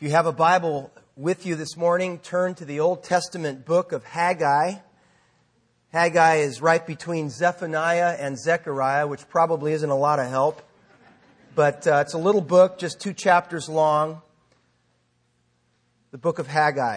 If you have a Bible with you this morning, turn to the Old Testament book of Haggai. Haggai is right between Zephaniah and Zechariah, which probably isn't a lot of help. But it's a little book, just 2 chapters long. The book of Haggai.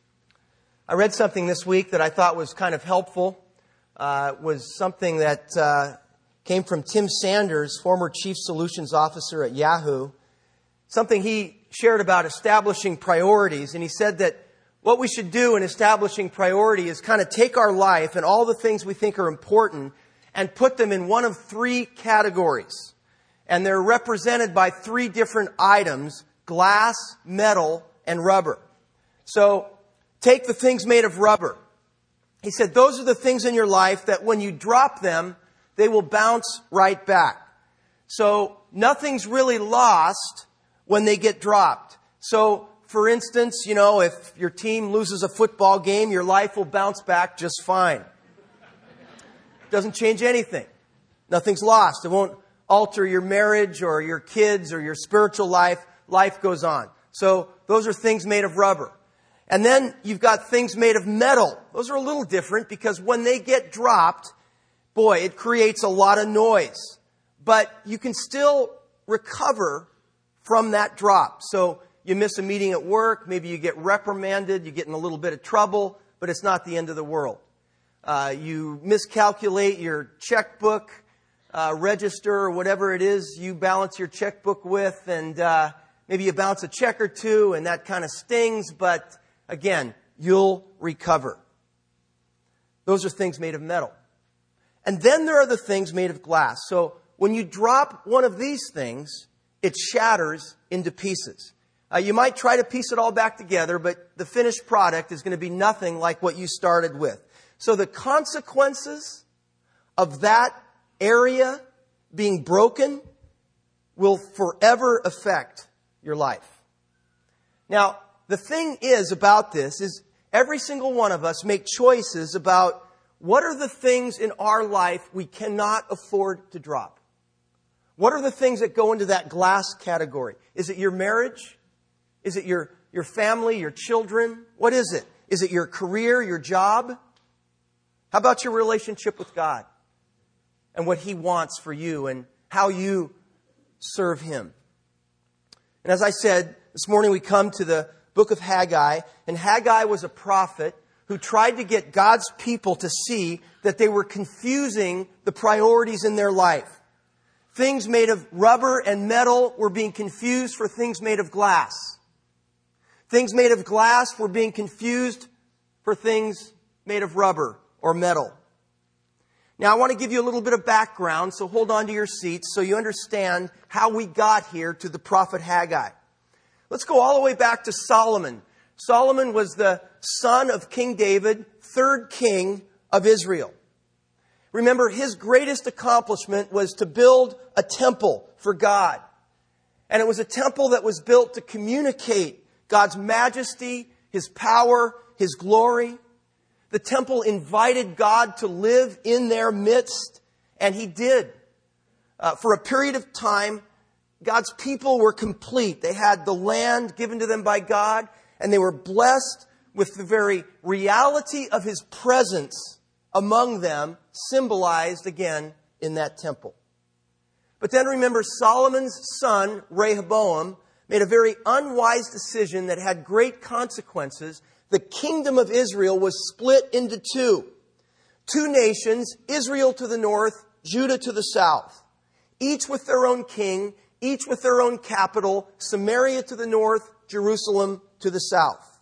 I read something this week that I thought was kind of helpful. It was something that came from Tim Sanders, former Chief Solutions Officer at Yahoo. Something he shared about establishing priorities. And he said that what we should do in establishing priority is kind of take our life and all the things we think are important and put them in one of 3 categories. And they're represented by 3 different items: glass, metal, and rubber. So take the things made of rubber. He said those are the things in your life that when you drop them, they will bounce right back. So nothing's really lost when they get dropped. So, for instance, if your team loses a football game, your life will bounce back just fine. Doesn't change anything. Nothing's lost. It won't alter your marriage or your kids or your spiritual life. Life goes on. So, those are things made of rubber. And then you've got things made of metal. Those are a little different because when they get dropped, boy, it creates a lot of noise. But you can still recover from that drop. So you miss a meeting at work, maybe you get reprimanded, you get in a little bit of trouble, but it's not the end of the world. You miscalculate your checkbook register or whatever it is you balance your checkbook with, and maybe you bounce a check or two, and that kind of stings, but again, you'll recover. Those are things made of metal. And then there are the things made of glass. So when you drop one of these things, it shatters into pieces. You might try to piece it all back together, but the finished product is going to be nothing like what you started with. So the consequences of that area being broken will forever affect your life. Now, the thing is about this is every single one of us make choices about what are the things in our life we cannot afford to drop. What are the things that go into that glass category? Is it your marriage? Is it your family, your children? What is it? Is it your career, your job? How about your relationship with God and what He wants for you and how you serve Him? And as I said, this morning we come to the book of Haggai, and Haggai was a prophet who tried to get God's people to see that they were confusing the priorities in their life. Things made of rubber and metal were being confused for things made of glass. Things made of glass were being confused for things made of rubber or metal. Now, I want to give you a little bit of background, so hold on to your seats so you understand how we got here to the prophet Haggai. Let's go all the way back to Solomon. Solomon was the son of King David, 3rd king of Israel. Remember, his greatest accomplishment was to build a temple for God. And it was a temple that was built to communicate God's majesty, His power, His glory. The temple invited God to live in their midst, and He did. For a period of time, God's people were complete. They had the land given to them by God, and they were blessed with the very reality of His presence among them, symbolized again in that temple. But then remember, Solomon's son, Rehoboam, made a very unwise decision that had great consequences. The kingdom of Israel was split into 2. 2 nations, Israel to the north, Judah to the south. Each with their own king, each with their own capital, Samaria to the north, Jerusalem to the south.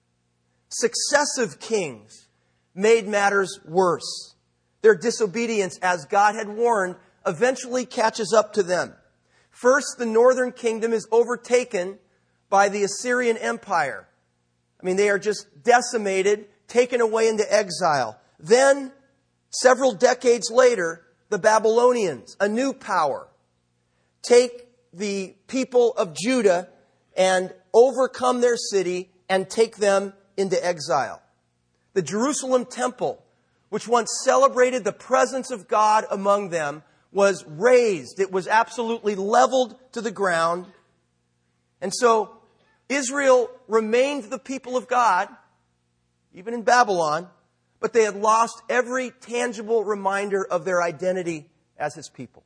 Successive kings made matters worse. Their disobedience, as God had warned, eventually catches up to them. First, the northern kingdom is overtaken by the Assyrian Empire. They are just decimated, taken away into exile. Then, several decades later, the Babylonians, a new power, take the people of Judah and overcome their city and take them into exile. The Jerusalem temple, which once celebrated the presence of God among them, was razed. It was absolutely leveled to the ground. And so Israel remained the people of God, even in Babylon, but they had lost every tangible reminder of their identity as His people.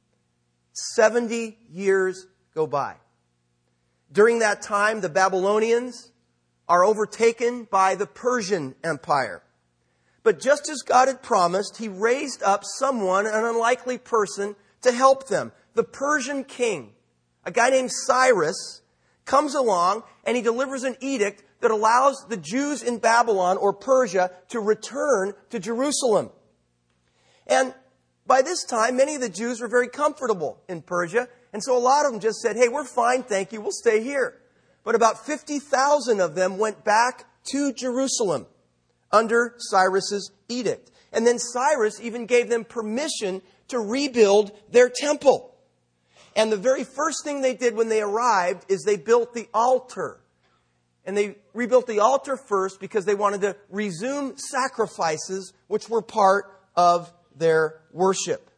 70 years go by. During that time, the Babylonians are overtaken by the Persian Empire. But just as God had promised, He raised up someone, an unlikely person, to help them. The Persian king, a guy named Cyrus, comes along and he delivers an edict that allows the Jews in Babylon or Persia to return to Jerusalem. And by this time, many of the Jews were very comfortable in Persia. And so a lot of them just said, hey, we're fine, thank you, we'll stay here. But about 50,000 of them went back to Jerusalem under Cyrus's edict. And then Cyrus even gave them permission to rebuild their temple. And the very first thing they did when they arrived is they built the altar. And they rebuilt the altar first because they wanted to resume sacrifices, which were part of their worship.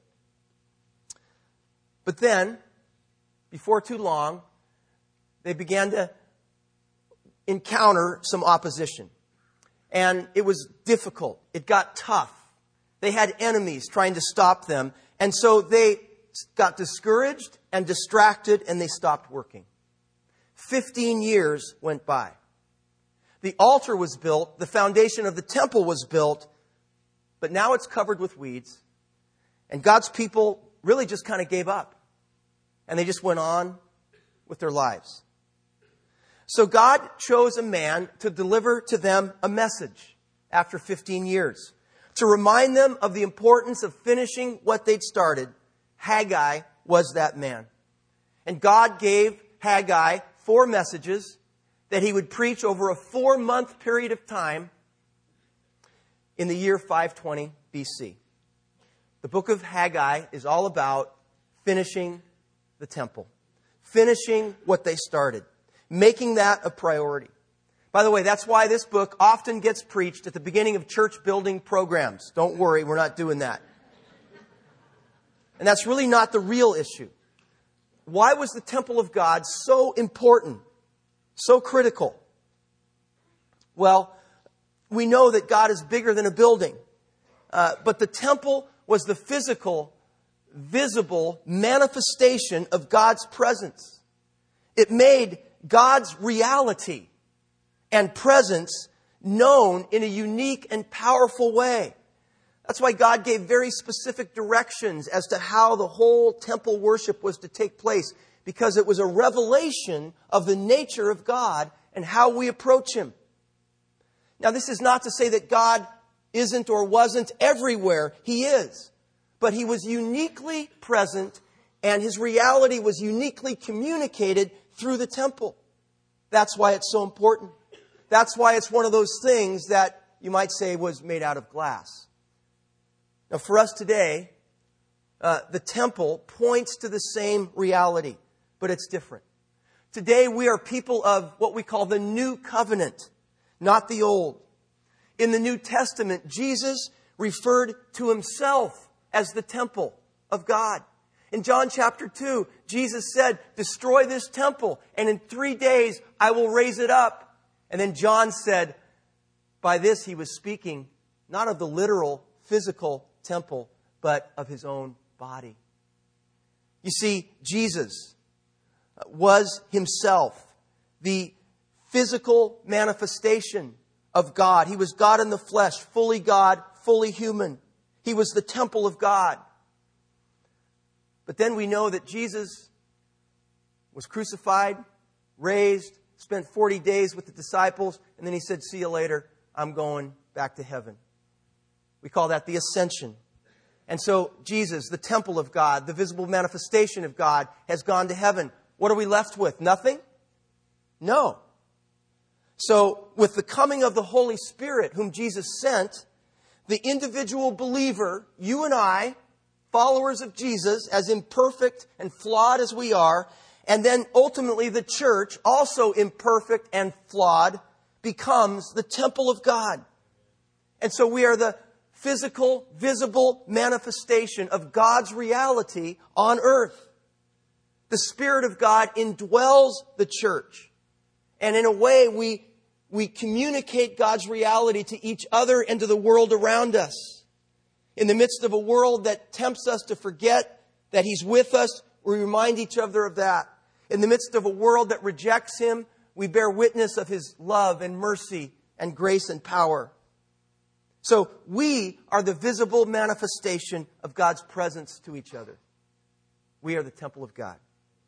But then, before too long, they began to encounter some opposition. And it was difficult. It got tough. They had enemies trying to stop them. And so they got discouraged and distracted and they stopped working. 15 years went by. The altar was built. The foundation of the temple was built. But now it's covered with weeds. And God's people really just kind of gave up. And they just went on with their lives. So God chose a man to deliver to them a message after 15 years. To remind them of the importance of finishing what they'd started. Haggai was that man. And God gave Haggai 4 messages that he would preach over a 4-month period of time in the year 520 BC. The book of Haggai is all about finishing the temple. Finishing what they started. Making that a priority. By the way, that's why this book often gets preached at the beginning of church building programs. Don't worry, we're not doing that. And that's really not the real issue. Why was the temple of God so important? So critical? Well, we know that God is bigger than a building. But the temple was the physical, visible manifestation of God's presence. It made God's reality and presence known in a unique and powerful way. That's why God gave very specific directions as to how the whole temple worship was to take place, because it was a revelation of the nature of God and how we approach Him. Now, this is not to say that God isn't or wasn't everywhere. He is. But He was uniquely present and His reality was uniquely communicated through the temple. That's why it's so important. That's why it's one of those things that you might say was made out of glass. Now, for us today, the temple points to the same reality, but it's different. Today, we are people of what we call the new covenant, not the old. In the New Testament, Jesus referred to Himself as the temple of God. In John chapter 2, Jesus said, destroy this temple, and in 3 days I will raise it up. And then John said, by this he was speaking not of the literal physical temple, but of His own body. You see, Jesus was Himself the physical manifestation of God. He was God in the flesh, fully God, fully human. He was the temple of God. But then we know that Jesus was crucified, raised, spent 40 days with the disciples, and then He said, see you later, I'm going back to heaven. We call that the ascension. And so Jesus, the temple of God, the visible manifestation of God, has gone to heaven. What are we left with? Nothing? No. So with the coming of the Holy Spirit, whom Jesus sent, the individual believer, you and I, followers of Jesus, as imperfect and flawed as we are, and then ultimately the church, also imperfect and flawed, becomes the temple of God. And so we are the physical, visible manifestation of God's reality on earth. The Spirit of God indwells the church. And in a way, we communicate God's reality to each other and to the world around us. In the midst of a world that tempts us to forget that He's with us, we remind each other of that. In the midst of a world that rejects Him, we bear witness of His love and mercy and grace and power. So we are the visible manifestation of God's presence to each other. We are the temple of God.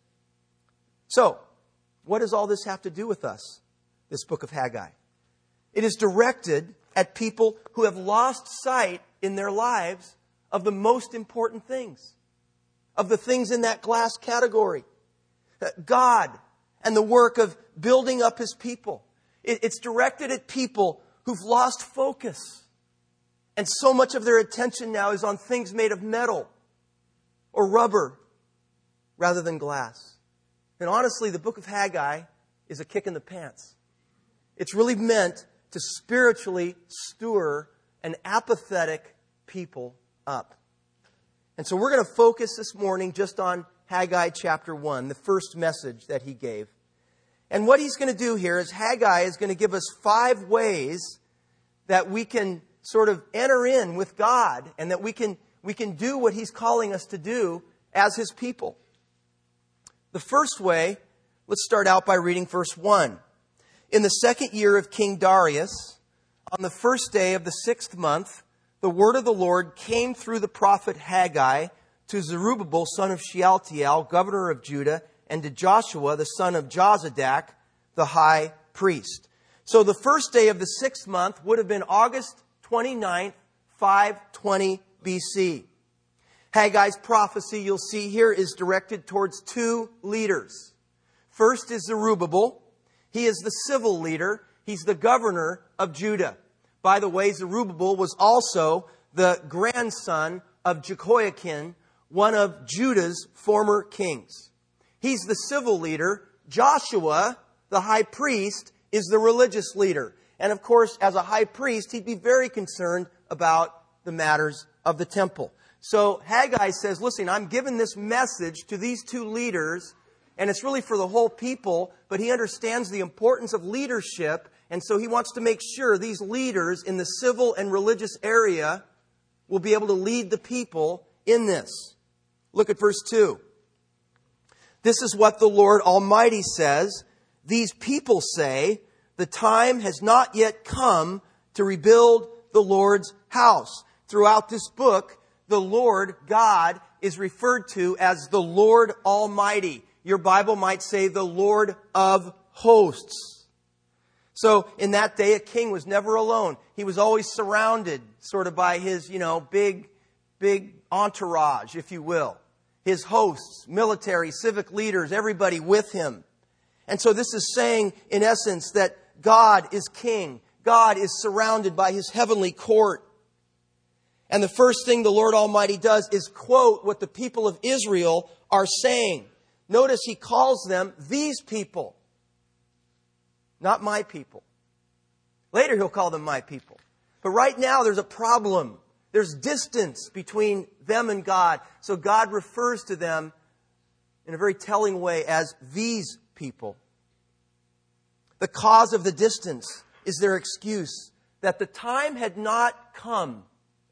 So, what does all this have to do with us, this book of Haggai? It is directed at people who have lost sight in their lives of the most important things, of the things in that glass category. God and the work of building up His people. It's directed at people who've lost focus. And so much of their attention now is on things made of metal or rubber rather than glass. And honestly, the book of Haggai is a kick in the pants. It's really meant to spiritually stir an apathetic people up. And so we're going to focus this morning just on Haggai chapter 1, the first message that he gave. And what he's going to do here is Haggai is going to give us 5 ways that we can sort of enter in with God and that we can do what He's calling us to do as His people. The first way, let's start out by reading verse 1. In the 2nd year of King Darius, on the 1st day of the 6th month, the word of the Lord came through the prophet Haggai to Zerubbabel, son of Shealtiel, governor of Judah, and to Joshua, the son of Jozadak, the high priest. So the first day of the 6th month would have been August 29th, 520 BC. Haggai's prophecy, you'll see here, is directed towards 2 leaders. First is Zerubbabel. He is the civil leader. He's the governor of Judah. By the way, Zerubbabel was also the grandson of Jehoiakim, one of Judah's former kings. He's the civil leader. Joshua, the high priest, is the religious leader. And of course, as a high priest, he'd be very concerned about the matters of the temple. So Haggai says, listen, I'm giving this message to these 2 leaders, and it's really for the whole people, but he understands the importance of leadership, and so he wants to make sure these leaders in the civil and religious area will be able to lead the people in this. Look at verse 2. This is what the Lord Almighty says. These people say, the time has not yet come to rebuild the Lord's house. Throughout this book, the Lord, God, is referred to as the Lord Almighty. Your Bible might say the Lord of hosts. So in that day, a king was never alone. He was always surrounded sort of by his, big entourage, if you will. His hosts, military, civic leaders, everybody with him. And so this is saying, in essence, that God is king. God is surrounded by His heavenly court. And the first thing the Lord Almighty does is quote what the people of Israel are saying. Notice He calls them these people, not my people. Later He'll call them my people. But right now there's a problem. There's distance between them and God. So God refers to them in a very telling way as these people. The cause of the distance is their excuse that the time had not come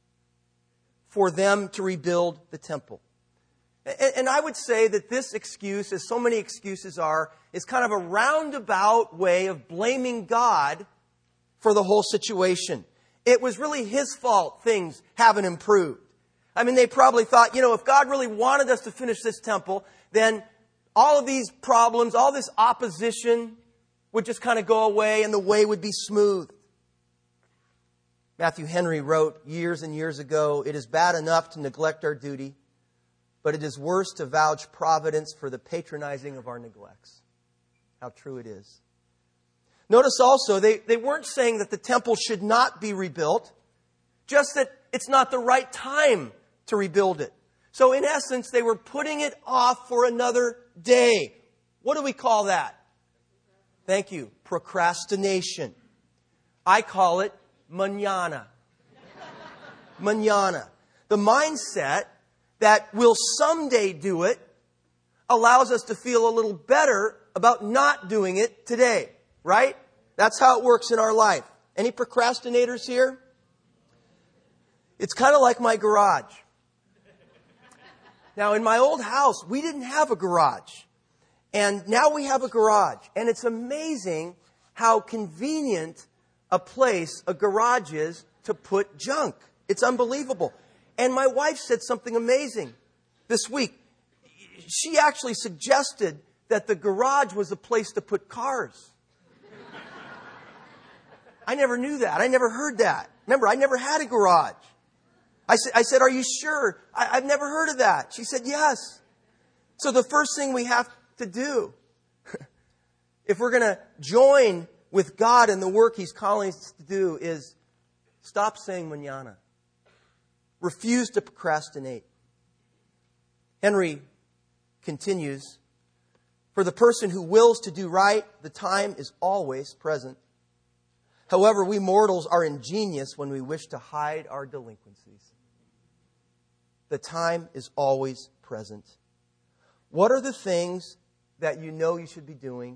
for them to rebuild the temple. And I would say that this excuse, as so many excuses are, is kind of a roundabout way of blaming God for the whole situation. It was really His fault things haven't improved. I mean, they probably thought, if God really wanted us to finish this temple, then all of these problems, all this opposition would just kind of go away and the way would be smooth. Matthew Henry wrote years and years ago, "It is bad enough to neglect our duty, but it is worse to vouch providence for the patronizing of our neglects." How true it is. Notice also, they weren't saying that the temple should not be rebuilt, just that it's not the right time to rebuild it. So in essence, they were putting it off for another day. What do we call that? Thank you. Procrastination. I call it mañana. Mañana. The mindset that we'll someday do it allows us to feel a little better about not doing it today. right? That's how it works in our life. Any procrastinators here? It's kind of like my garage. Now, in my old house, we didn't have a garage. And now we have a garage. And it's amazing how convenient a place a garage is to put junk. It's unbelievable. And my wife said something amazing this week. She actually suggested that the garage was a place to put cars. I never knew that. I never heard that. Remember, I never had a garage. I said, are you sure? I've never heard of that. She said, yes. So the first thing we have to do, if we're going to join with God in the work He's calling us to do, is stop saying mañana. Refuse to procrastinate. Henry continues, for the person who wills to do right, the time is always present. However, we mortals are ingenious when we wish to hide our delinquencies. The time is always present. What are the things that you know you should be doing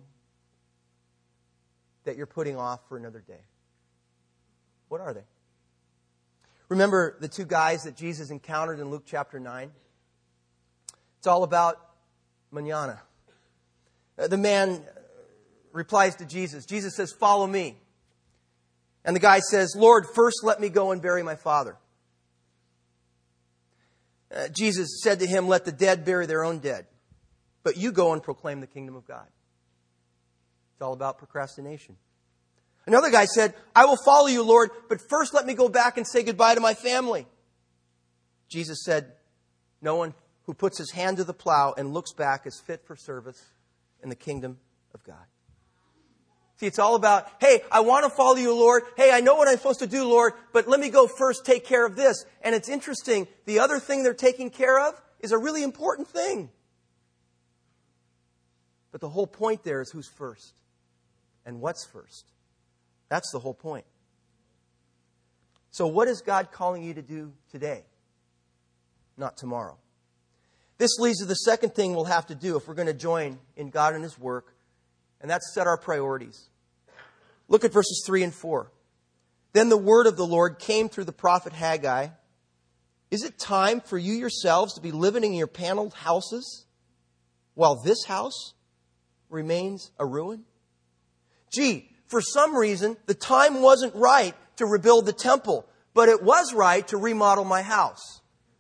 that you're putting off for another day? What are they? Remember the two guys that Jesus encountered in Luke chapter 9? It's all about mañana. The man replies to Jesus. Jesus says, follow me. And the guy says, Lord, first let me go and bury my father. Jesus said to him, let the dead bury their own dead. But you go and proclaim the kingdom of God. It's all about procrastination. Another guy said, I will follow you, Lord, but first let me go back and say goodbye to my family. Jesus said, no one who puts his hand to the plow and looks back is fit for service in the kingdom of God. See, it's all about, hey, I want to follow you, Lord. Hey, I know what I'm supposed to do, Lord, but let me go first take care of this. And it's interesting, the other thing they're taking care of is a really important thing. But the whole point there is who's first and what's first. That's the whole point. So what is God calling you to do today? Not tomorrow. This leads to the second thing we'll have to do if we're going to join in God and His work, and that's set our priorities. Look at verses 3 and 4. Then the word of the Lord came through the prophet Haggai. Is it time for you yourselves to be living in your paneled houses while this house remains a ruin? Gee, for some reason, the time wasn't right to rebuild the temple, but it was right to remodel my house.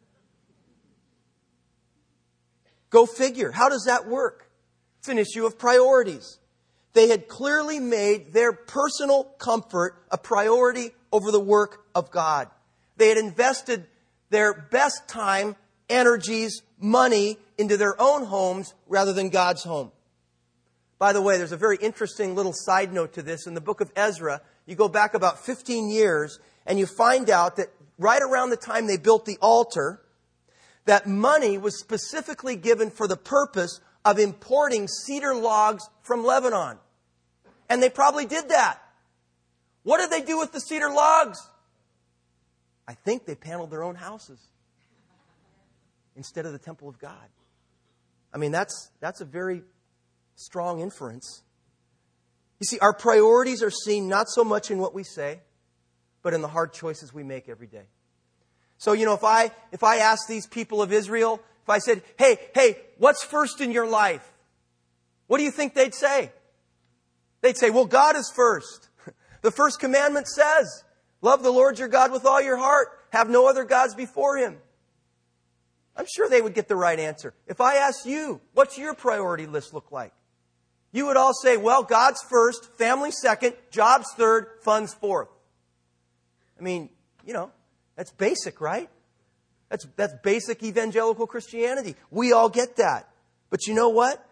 Go figure. How does that work? It's an issue of priorities. They had clearly made their personal comfort a priority over the work of God. They had invested their best time, energies, money into their own homes rather than God's home. By the way, there's a very interesting little side note to this. In the book of Ezra, you go back about 15 years and you find out that right around the time they built the altar, that money was specifically given for the purpose of importing cedar logs from Lebanon. And they probably did that. What did they do with the cedar logs? I think they paneled their own houses instead of the temple of God. I mean, that's a very strong inference. You see, our priorities are seen not so much in what we say, but in the hard choices we make every day. So, if I ask these people of Israel, if I said, hey, what's first in your life? What do you think they'd say? They'd say, well, God is first. The first commandment says, love the Lord your God with all your heart. Have no other gods before Him. I'm sure they would get the right answer. If I asked you, what's your priority list look like? You would all say, well, God's first, family second, jobs third, funds fourth. I mean, that's basic, right? That's basic evangelical Christianity. We all get that. But you know what?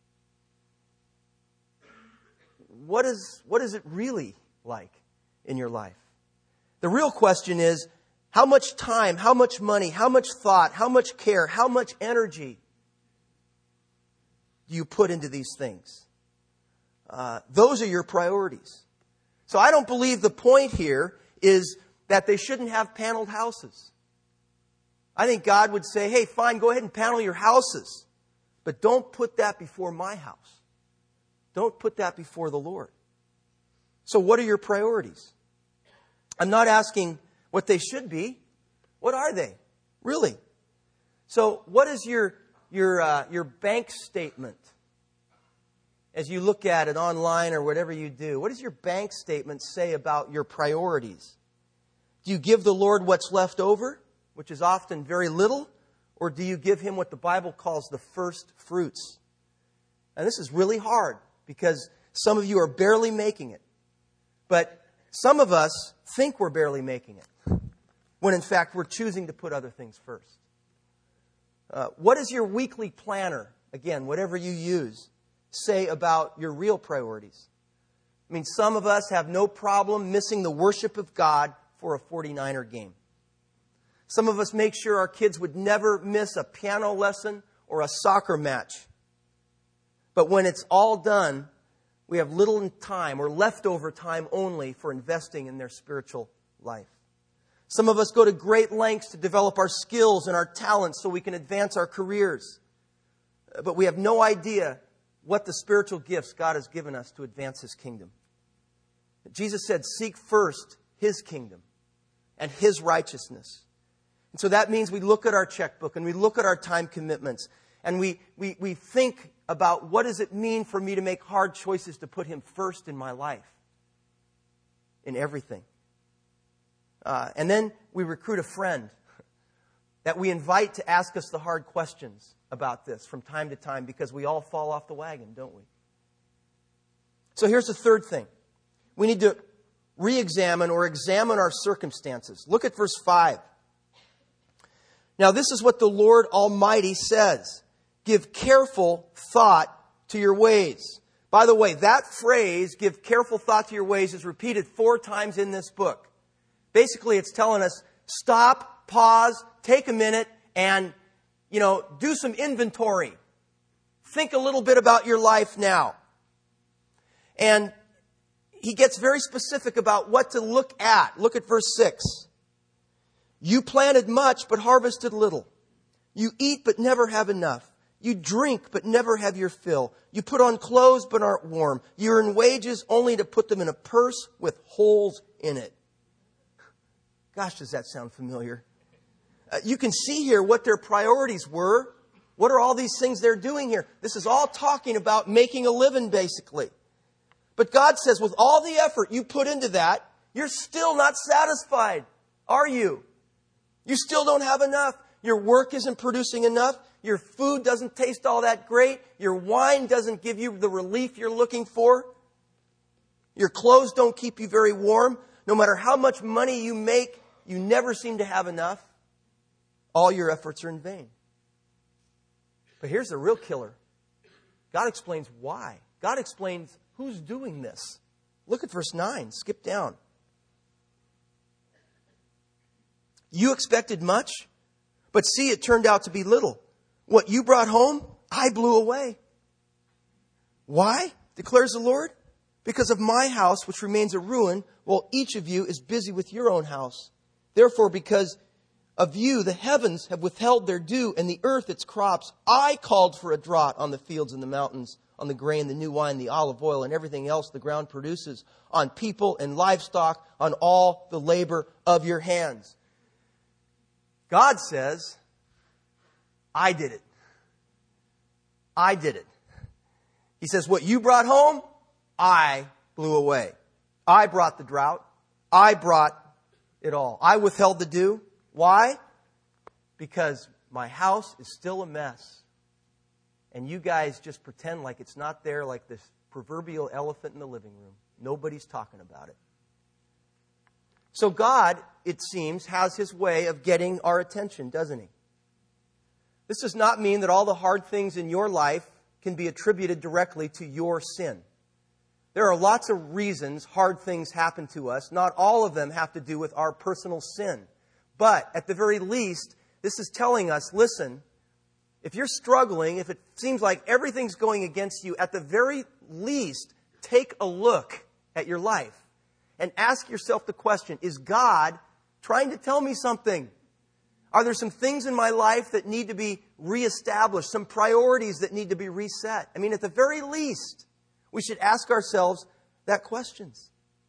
What is it really like in your life? The real question is, how much time, how much money, how much thought, how much care, how much energy do you put into these things? Those are your priorities. So I don't believe the point here is that they shouldn't have paneled houses. I think God would say, hey, fine, go ahead and panel your houses, but don't put that before my house. Don't put that before the Lord. So what are your priorities? I'm not asking what they should be. What are they? Really? So what is your bank statement? As you look at it online or whatever you do, what does your bank statement say about your priorities? Do you give the Lord what's left over, which is often very little, or do you give Him what the Bible calls the first fruits? And this is really hard because some of you are barely making it. But some of us think we're barely making it, when in fact we're choosing to put other things first. What is your weekly planner, again, whatever you use, say about your real priorities? I mean, some of us have no problem missing the worship of God for a 49er game. Some of us make sure our kids would never miss a piano lesson or a soccer match. But when it's all done, we have little time or leftover time only for investing in their spiritual life. Some of us go to great lengths to develop our skills and our talents so we can advance our careers. But we have no idea what the spiritual gifts God has given us to advance His kingdom. Jesus said, seek first His kingdom and His righteousness. And so that means we look at our checkbook and we look at our time commitments and we think about what does it mean for me to make hard choices to put Him first in my life, in everything. And then we recruit a friend that we invite to ask us the hard questions about this from time to time because we all fall off the wagon, don't we? So here's the third thing. We need to re-examine or examine our circumstances. Look at verse 5. Now this is what the Lord Almighty says. Give careful thought to your ways. By the way, that phrase, give careful thought to your ways, is repeated 4 times in this book. Basically, it's telling us, stop, pause, take a minute, and, do some inventory. Think a little bit about your life now. And he gets very specific about what to look at. Look at verse 6. You planted much, but harvested little. You eat, but never have enough. You drink, but never have your fill. You put on clothes, but aren't warm. You earn wages only to put them in a purse with holes in it. Gosh, does that sound familiar? You can see here what their priorities were. What are all these things they're doing here? This is all talking about making a living, basically. But God says, with all the effort you put into that, you're still not satisfied, are you? You still don't have enough. Your work isn't producing enough. Your food doesn't taste all that great. Your wine doesn't give you the relief you're looking for. Your clothes don't keep you very warm. No matter how much money you make, you never seem to have enough. All your efforts are in vain. But here's the real killer. God explains why. God explains who's doing this. Look at verse 9. Skip down. You expected much, but see, it turned out to be little. What you brought home, I blew away. Why? Declares the Lord. Because of my house, which remains a ruin, while each of you is busy with your own house. Therefore, because of you, the heavens have withheld their dew, and the earth its crops. I called for a drought on the fields and the mountains, on the grain, the new wine, the olive oil, and everything else the ground produces, on people and livestock, on all the labor of your hands. God says, I did it. I did it. He says, what you brought home, I blew away. I brought the drought. I brought it all. I withheld the dew. Why? Because my house is still a mess. And you guys just pretend like it's not there, like this proverbial elephant in the living room. Nobody's talking about it. So God, it seems, has His way of getting our attention, doesn't He? This does not mean that all the hard things in your life can be attributed directly to your sin. There are lots of reasons hard things happen to us. Not all of them have to do with our personal sin. But at the very least, this is telling us, listen, if you're struggling, if it seems like everything's going against you, at the very least, take a look at your life and ask yourself the question, is God trying to tell me something? Are there some things in my life that need to be reestablished, some priorities that need to be reset? I mean, at the very least, we should ask ourselves that questions.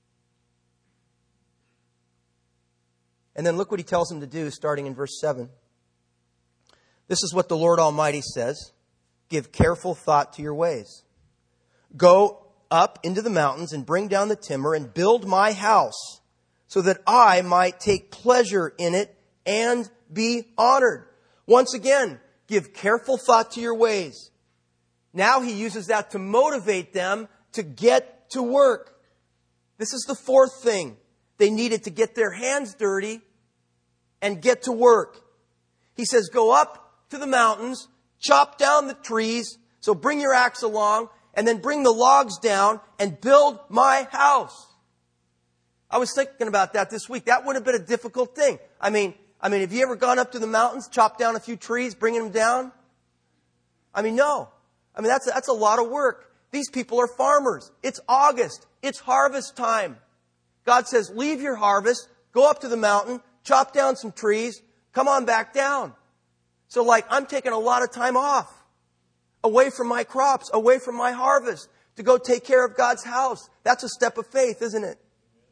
And then look what he tells them to do, starting in verse 7. This is what the Lord Almighty says. Give careful thought to your ways. Go up into the mountains and bring down the timber and build my house, so that I might take pleasure in it and be honored. Once again, give careful thought to your ways. Now he uses that to motivate them to get to work. This is the fourth thing. They needed to get their hands dirty and get to work. He says, go up to the mountains, chop down the trees, so bring your axe along, and then bring the logs down and build my house. I was thinking about that this week. That would have been a difficult thing. I mean, have you ever gone up to the mountains, chopped down a few trees, bringing them down? No. That's a lot of work. These people are farmers. It's August. It's harvest time. God says, leave your harvest, go up to the mountain, chop down some trees, come on back down. So I'm taking a lot of time off, away from my crops, away from my harvest, to go take care of God's house. That's a step of faith, isn't it?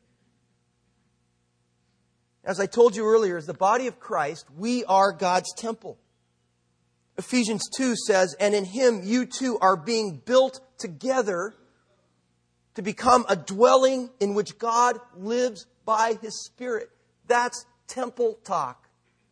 As I told you earlier, as the body of Christ, we are God's temple. Ephesians 2 says, and in Him you too are being built together to become a dwelling in which God lives by His Spirit. That's temple talk.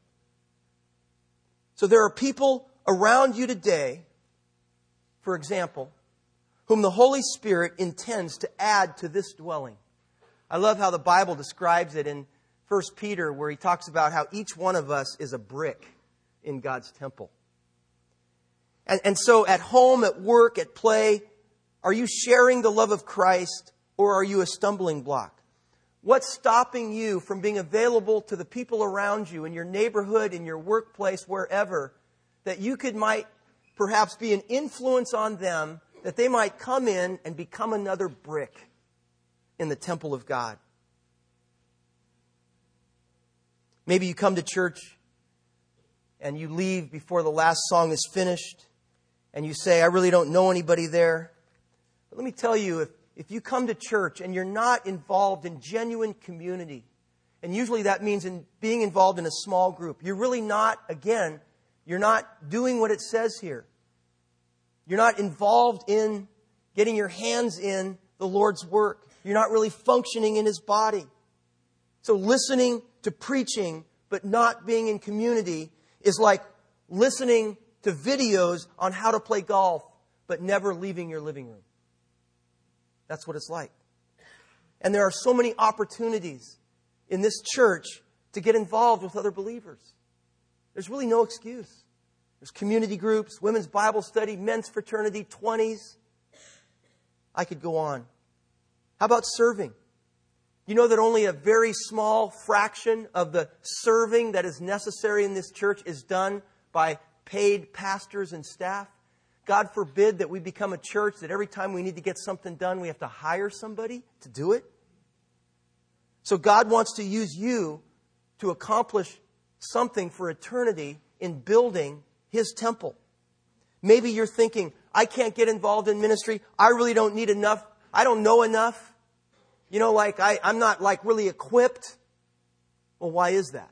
So there are people around you today, for example, whom the Holy Spirit intends to add to this dwelling. I love how the Bible describes it in 1 Peter, where he talks about how each one of us is a brick in God's temple. And so at home, at work, at play, are you sharing the love of Christ, or are you a stumbling block? What's stopping you from being available to the people around you in your neighborhood, in your workplace, wherever, that you might perhaps be an influence on them, that they might come in and become another brick in the temple of God? Maybe you come to church and you leave before the last song is finished and you say, I really don't know anybody there. But let me tell you, if you come to church and you're not involved in genuine community, and usually that means in being involved in a small group, you're really not, again, you're not doing what it says here. You're not involved in getting your hands in the Lord's work. You're not really functioning in His body. So listening to preaching but not being in community is like listening to videos on how to play golf but never leaving your living room. That's what it's like. And there are so many opportunities in this church to get involved with other believers. There's really no excuse. There's community groups, women's Bible study, men's fraternity, 20s. I could go on. How about serving? You know that only a very small fraction of the serving that is necessary in this church is done by paid pastors and staff? God forbid that we become a church that every time we need to get something done, we have to hire somebody to do it. So God wants to use you to accomplish something for eternity in building His temple. Maybe you're thinking, I can't get involved in ministry. I really don't need enough. I don't know enough. I'm not really equipped. Well, why is that?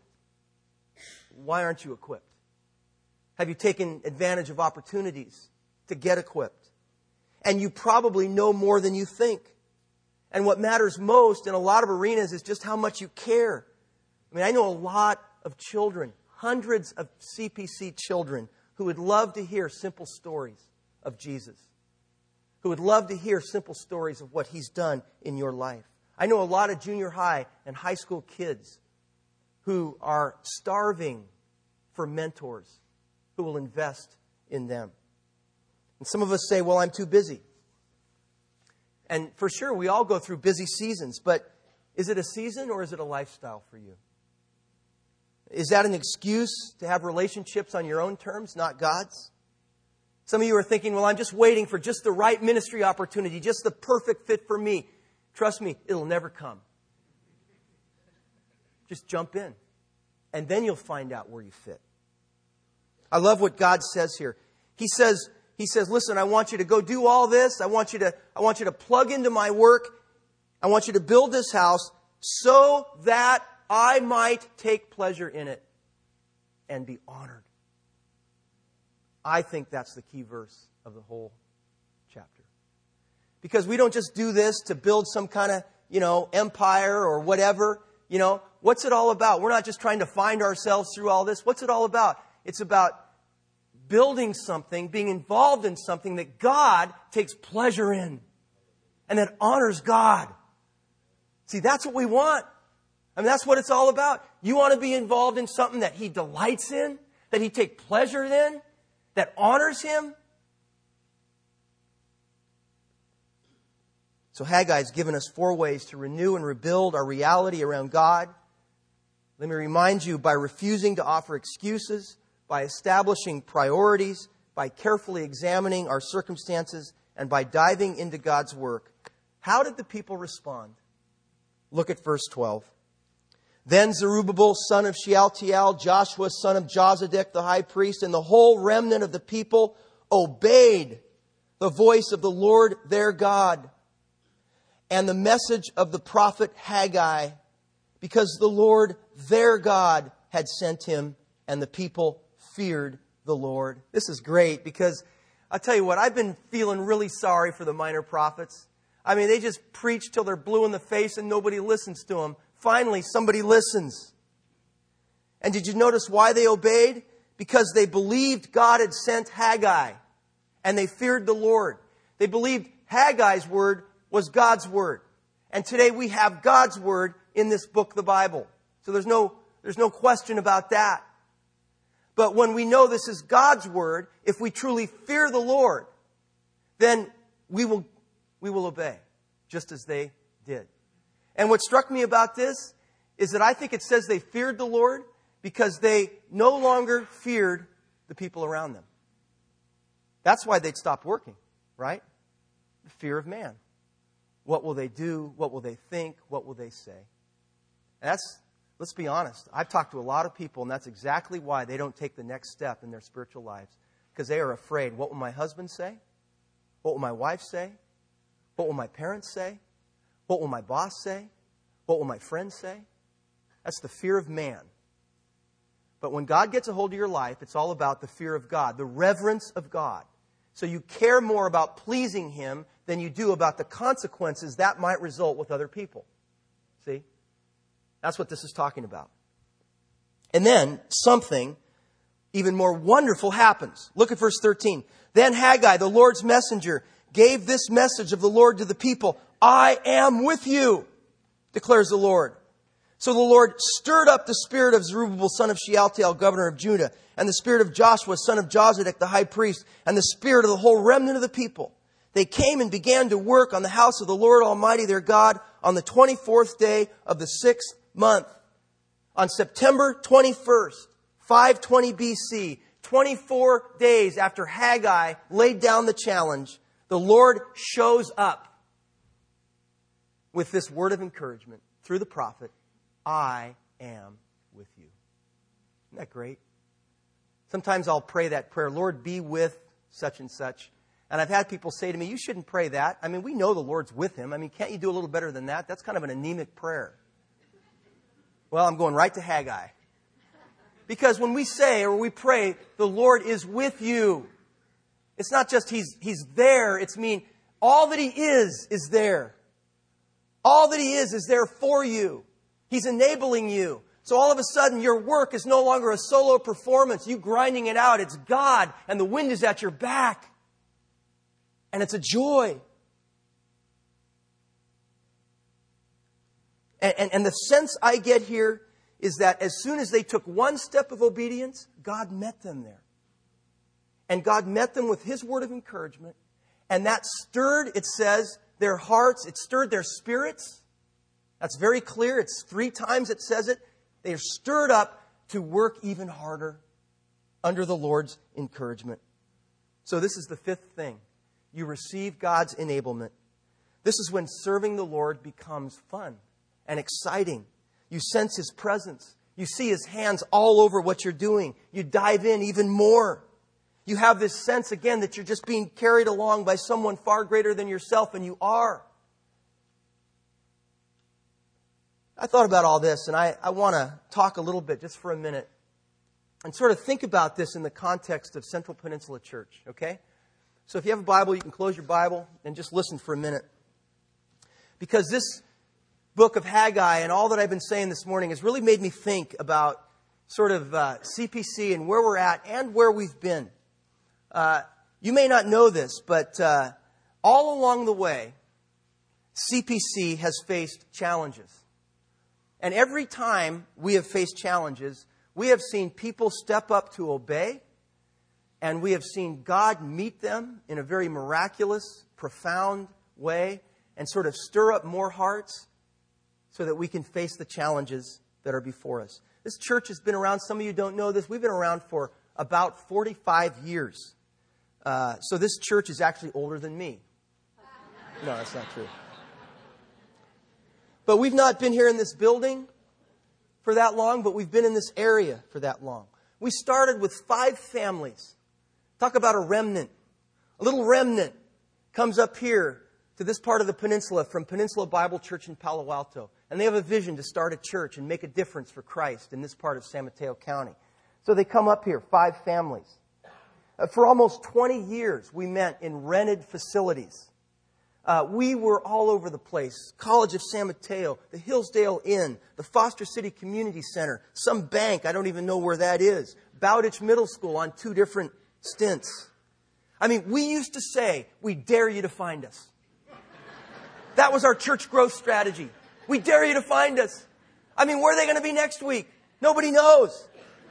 Why aren't you equipped? Have you taken advantage of opportunities to get equipped? And you probably know more than you think. And what matters most in a lot of arenas is just how much you care. I know a lot of children, hundreds of CPC children, who would love to hear simple stories of Jesus, who would love to hear simple stories of what He's done in your life. I know a lot of junior high and high school kids who are starving for mentors who will invest in them. And some of us say, well, I'm too busy. And for sure, we all go through busy seasons, but is it a season or is it a lifestyle for you? Is that an excuse to have relationships on your own terms, not God's? Some of you are thinking, well, I'm just waiting for just the right ministry opportunity, just the perfect fit for me. Trust me, it'll never come. Just jump in. And then you'll find out where you fit. I love what God says here. He says, listen, I want you to go do all this. I want you to plug into my work. I want you to build this house so that I might take pleasure in it and be honored. I think that's the key verse of the whole chapter. Because we don't just do this to build some kind of, empire or whatever. What's it all about? We're not just trying to find ourselves through all this. What's it all about? It's about building something, being involved in something that God takes pleasure in and that honors God. See, that's what we want. That's what it's all about. You want to be involved in something that He delights in, that He takes pleasure in, that honors Him. So Haggai's given us 4 ways to renew and rebuild our reality around God. Let me remind you, by refusing to offer excuses, by establishing priorities, by carefully examining our circumstances, and by diving into God's work. How did the people respond? Look at verse 12. Then Zerubbabel, son of Shealtiel, Joshua, son of Jozadak, the high priest, and the whole remnant of the people obeyed the voice of the Lord their God and the message of the prophet Haggai, because the Lord their God had sent him, and the people feared the Lord. This is great, because I'll tell you what, I've been feeling really sorry for the minor prophets. They just preach till they're blue in the face and nobody listens to them. Finally, somebody listens. And did you notice why they obeyed? Because they believed God had sent Haggai, and they feared the Lord. They believed Haggai's word was God's word. And today we have God's word in this book, the Bible. So there's no question about that. But when we know this is God's word, if we truly fear the Lord, then we will obey, just as they did. And what struck me about this is that I think it says they feared the Lord because they no longer feared the people around them. That's why they'd stopped working, right? The fear of man. What will they do? What will they think? What will they say? And let's be honest. I've talked to a lot of people, and that's exactly why they don't take the next step in their spiritual lives. Because they are afraid. What will my husband say? What will my wife say? What will my parents say? What will my boss say? What will my friends say? That's the fear of man. But when God gets a hold of your life, it's all about the fear of God, the reverence of God. So you care more about pleasing Him than you do about the consequences that might result with other people. See? That's what this is talking about. And then something even more wonderful happens. Look at verse 13. Then Haggai, the Lord's messenger, gave this message of the Lord to the people. I am with you, declares the Lord. So the Lord stirred up the spirit of Zerubbabel, son of Shealtiel, governor of Judah, and the spirit of Joshua, son of Jozadak, the high priest, and the spirit of the whole remnant of the people. They came and began to work on the house of the Lord Almighty their God on the 24th day of the 6th month. On September 21st, 520 BC, 24 days after Haggai laid down the challenge, the Lord shows up with this word of encouragement through the prophet, I am with you. Isn't that great? Sometimes I'll pray that prayer, Lord, be with such and such. And I've had people say to me, you shouldn't pray that. We know the Lord's with him. Can't you do a little better than that? That's kind of an anemic prayer. Well, I'm going right to Haggai. Because when we say or we pray, the Lord is with you. It's not just He's there. It's all that He is there. All that He is there for you. He's enabling you. So all of a sudden, your work is no longer a solo performance. You grinding it out. It's God, and the wind is at your back. And it's a joy. And the sense I get here is that as soon as they took one step of obedience, God met them there. And God met them with His word of encouragement. And that stirred, it says, their hearts. It stirred their spirits. That's very clear. It's 3 times it says it. They are stirred up to work even harder under the Lord's encouragement. So this is the 5th thing. You receive God's enablement. This is when serving the Lord becomes fun and exciting. You sense His presence. You see His hands all over what you're doing. You dive in even more. You have this sense, again, that you're just being carried along by someone far greater than yourself, and you are. I thought about all this, and I want to talk a little bit just for a minute and sort of think about this in the context of Central Peninsula Church, okay? So if you have a Bible, you can close your Bible and just listen for a minute. Because this book of Haggai and all that I've been saying this morning has really made me think about sort of CPC and where we're at and where we've been. You may not know this, but all along the way, CPC has faced challenges. And every time we have faced challenges, we have seen people step up to obey, and we have seen God meet them in a very miraculous, profound way and sort of stir up more hearts so that we can face the challenges that are before us. This church has been around. Some of you don't know this. We've been around for about 45 years. So this church is actually older than me. No, that's not true. But we've not been here in this building for that long, but we've been in this area for that long. We started with 5 families. Talk about a remnant. A little remnant comes up here to this part of the peninsula from Peninsula Bible Church in Palo Alto. And they have a vision to start a church and make a difference for Christ in this part of San Mateo County. So they come up here, 5 families. For almost 20 years, we met in rented facilities. We were all over the place. College of San Mateo, the Hillsdale Inn, the Foster City Community Center, some bank, I don't even know where that is, Bowditch Middle School on 2 different stints. I mean, we used to say, we dare you to find us. That was our church growth strategy. We dare you to find us. I mean, where are they going to be next week? Nobody knows.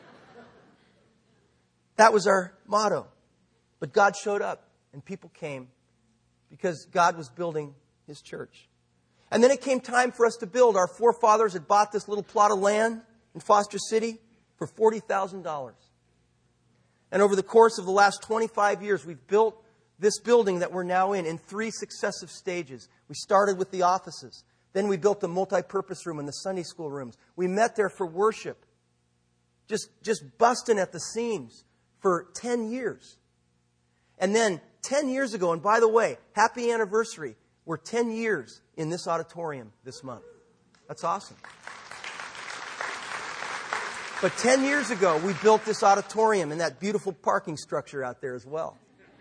That was our motto. But God showed up and people came because God was building His church. And then it came time for us to build. Our forefathers had bought this little plot of land in Foster City for $40,000. And over the course of the last 25 years, we've built this building that we're now in 3 successive stages. We started with the offices. Then we built the multi-purpose room and the Sunday school rooms. We met there for worship, just busting at the seams for 10 years. And then 10 years ago, and by the way, happy anniversary, we're 10 years in this auditorium this month. That's awesome. But 10 years ago, we built this auditorium and that beautiful parking structure out there as well.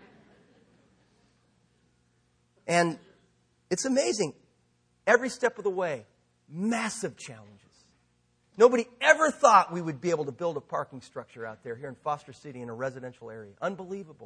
And it's amazing. Every step of the way, massive challenges. Nobody ever thought we would be able to build a parking structure out there here in Foster City in a residential area. Unbelievable.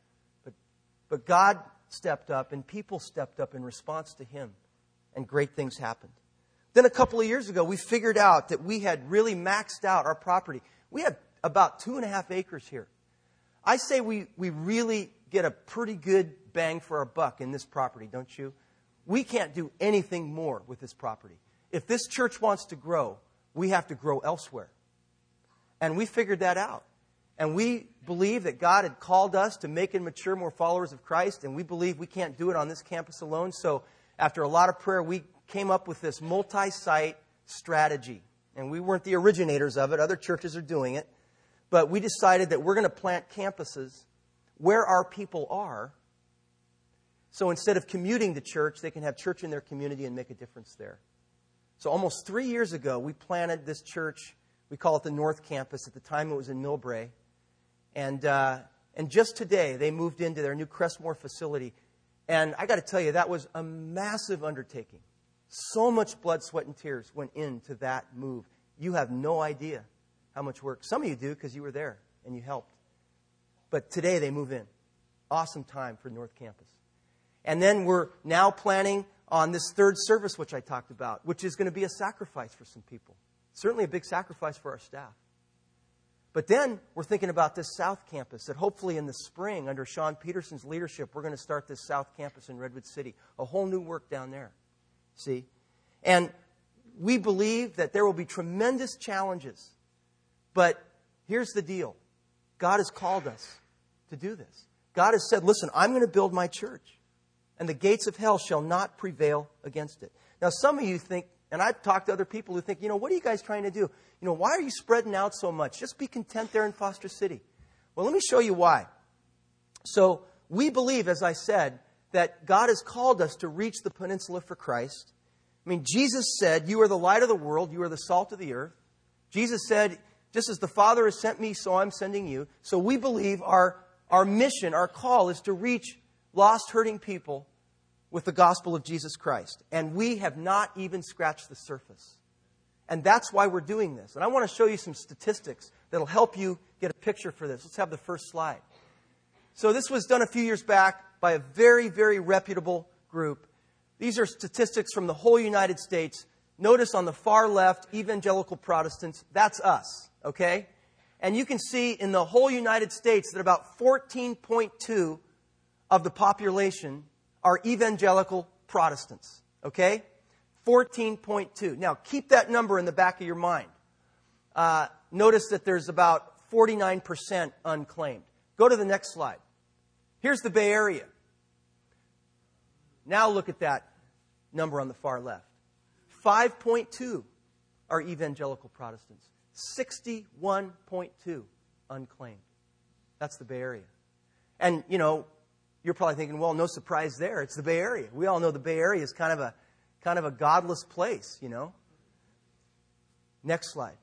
But God stepped up and people stepped up in response to Him. And great things happened. Then a couple of years ago, we figured out that we had really maxed out our property. We have about 2.5 acres here. I say we really get a pretty good bang for our buck in this property, don't you? We can't do anything more with this property. If this church wants to grow, we have to grow elsewhere. And we figured that out. And we believe that God had called us to make and mature more followers of Christ. And we believe we can't do it on this campus alone. So after a lot of prayer, we came up with this multi-site strategy. And we weren't the originators of it. Other churches are doing it. But we decided that we're going to plant campuses where our people are. So instead of commuting to church, they can have church in their community and make a difference there. So almost 3 years ago, we planted this church. We call it the North Campus. At the time, it was in Millbrae. And just today, they moved into their new Crestmore facility. And I got to tell you, that was a massive undertaking. So much blood, sweat, and tears went into that move. You have no idea how much work. Some of you do because you were there and you helped. But today, they move in. Awesome time for North Campus. And then we're now planning on this 3rd service, which I talked about, which is going to be a sacrifice for some people. Certainly a big sacrifice for our staff. But then we're thinking about this South Campus, that hopefully in the spring, under Sean Peterson's leadership, we're going to start this South Campus in Redwood City. A whole new work down there. See? And we believe that there will be tremendous challenges. But here's the deal. God has called us to do this. God has said, listen, I'm going to build my church. And the gates of hell shall not prevail against it. Now, some of you think, and I've talked to other people who think, what are you guys trying to do? Why are you spreading out so much? Just be content there in Foster City. Well, let me show you why. So we believe, as I said, that God has called us to reach the peninsula for Christ. I mean, Jesus said, you are the light of the world, you are the salt of the earth. Jesus said, just as the Father has sent me, so I'm sending you. So we believe our mission, our call is to reach lost, hurting people with the gospel of Jesus Christ. And we have not even scratched the surface. And that's why we're doing this. And I want to show you some statistics that'll help you get a picture for this. Let's have the first slide. So this was done a few years back by a very, very reputable group. These are statistics from the whole United States. Notice on the far left, evangelical Protestants, that's us, okay? And you can see in the whole United States that about 14.2 of the population are evangelical Protestants, okay? 14.2. Now, keep that number in the back of your mind. Notice that there's about 49% unclaimed. Go to the next slide. Here's the Bay Area. Now look at that number on the far left. 5.2 are evangelical Protestants. 61.2 unclaimed. That's the Bay Area. And, you know, you're probably thinking, well, no surprise there. It's the Bay Area. We all know the Bay Area is kind of a godless place, you know. Next slide.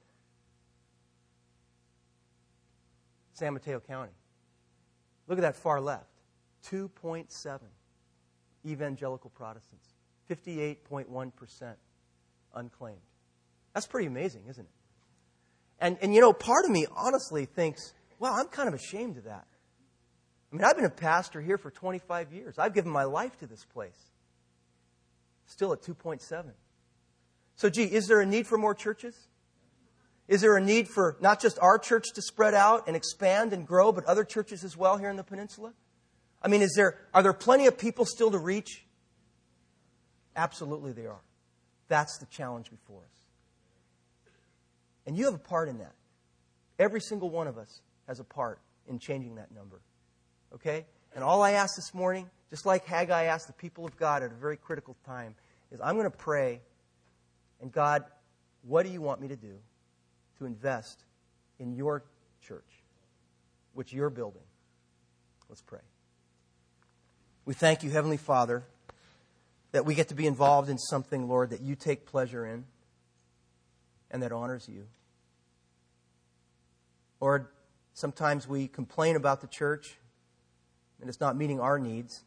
San Mateo County. Look at that far left. 2.7 evangelical Protestants. 58.1% unclaimed. That's pretty amazing, isn't it? And you know, part of me honestly thinks, well, I'm kind of ashamed of that. I mean, I've been a pastor here for 25 years. I've given my life to this place. Still at 2.7. So, gee, is there a need for more churches? Is there a need for not just our church to spread out and expand and grow, but other churches as well here in the peninsula? I mean, are there plenty of people still to reach? Absolutely there are. That's the challenge before us. And you have a part in that. Every single one of us has a part in changing that number. Okay? And all I ask this morning, just like Haggai asked the people of God at a very critical time, is I'm going to pray, and God, what do you want me to do to invest in your church, which you're building? Let's pray. We thank you, Heavenly Father, that we get to be involved in something, Lord, that you take pleasure in and that honors you. Lord, sometimes we complain about the church and it's not meeting our needs.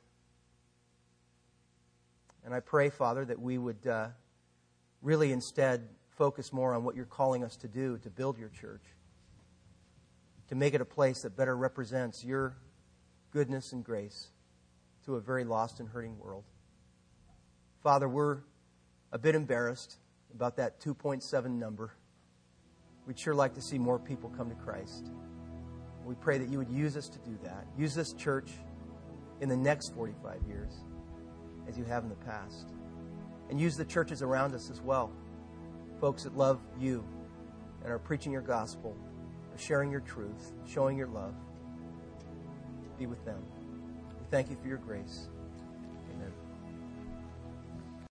And I pray, Father, that we would really instead focus more on what you're calling us to do to build your church, to make it a place that better represents your goodness and grace to a very lost and hurting world. Father, we're a bit embarrassed about that 2.7 number. We'd sure like to see more people come to Christ. We pray that you would use us to do that. Use this church in the next 45 years as you have in the past. And use the churches around us as well. Folks that love you and are preaching your gospel, are sharing your truth, showing your love. Be with them. We thank you for your grace.